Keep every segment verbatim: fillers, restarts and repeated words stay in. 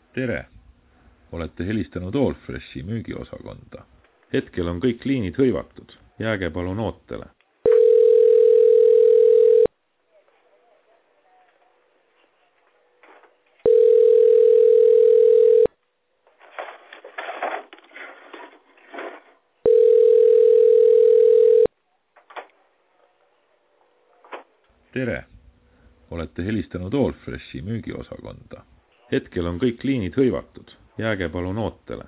Tere! Olete helistanud Allfreshi müügiosakonda. Hetkel on kõik liinid hõivatud. Jääge palun ootele. Tere! Olete helistanud Allfreshi müügiosakonda. Hetkel on kõik liinid hõivatud. Jääge palun ootele.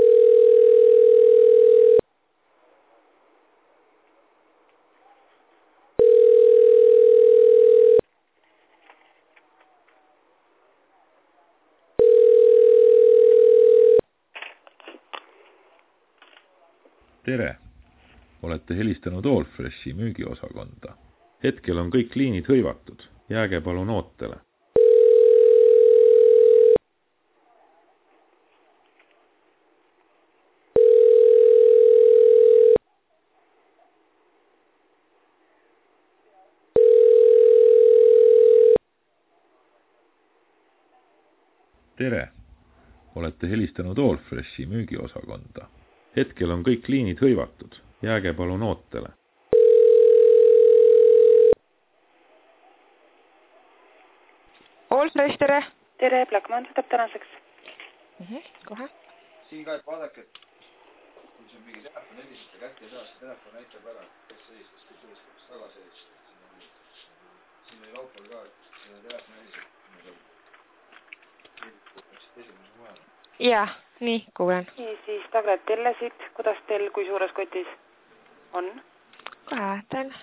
Tere! Olete helistanud Allfreshi müügiosakonda. Hetkel on kõik liinid hõivatud. Jääge palun ootele. Tere! Olete helistanud Allfreshi müügiosakonda. Hetkel on kõik liinid hõivatud. Jääge palun ootele. Allfresh, tere! Tere, Blackman võtab tänaseks. Mm -hmm, kohe. Siin ka, et vaadake, et kui see on mingi telefon helistab ja kätte ei saa, see telefon näitab ära, kes helistas, kes helistab, tagasi helistab. Siin oli laupal ka, et see telefon helistab. Esimese mujal. Jaa, nii, kuulen. Nii, siis Taglet tellesid. Kuidas teil kui suures kotis on? Kohe vaatan.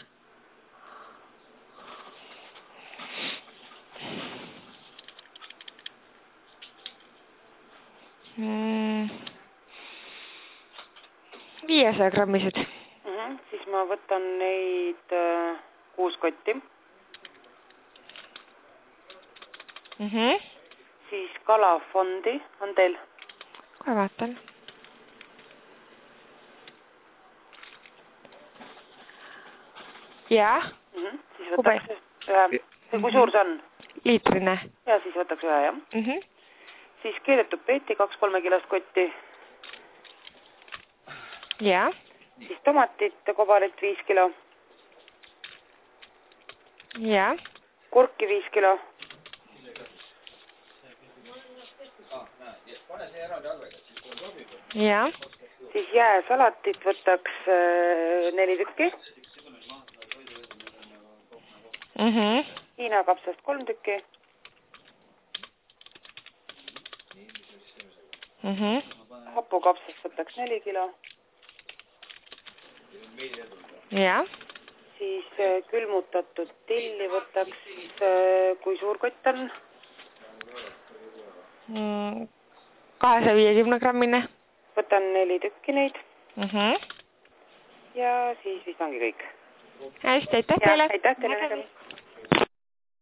Mm. viiesaja grammised. Mm -hmm. Siis ma võtan neid äh, kuus kotti. Mm -hmm. Siis kalafondi on teil? Kohe vaatan. Jaa. Mm -hmm. Siis võtaks ühe. Kui suur see on? Liitrine. Ja siis võtaks ühe, jah. Mm -hmm. Siis keedetud peeti kaks kolmekilost kotti. Jaa. Siis tomatit kobarit viis kilo. Jaa. Kurki viis kilo. Jaa. Siis jääsalatit võtaks äh, neli tükki. Mm -hmm. Hiina kapsast kolm tükki. Mm -hmm. Hapukapsast võtaks neli kilo. Jaa. Siis äh, külmutatud tilli võtaks, äh, kui suur kott on? Mm, kahesaja viiekümne grammine. Võtan neli tükki neid. Mm -hmm. Ja siis vist ongi kõik. Hästi, aitäh teile. Aitäh teile.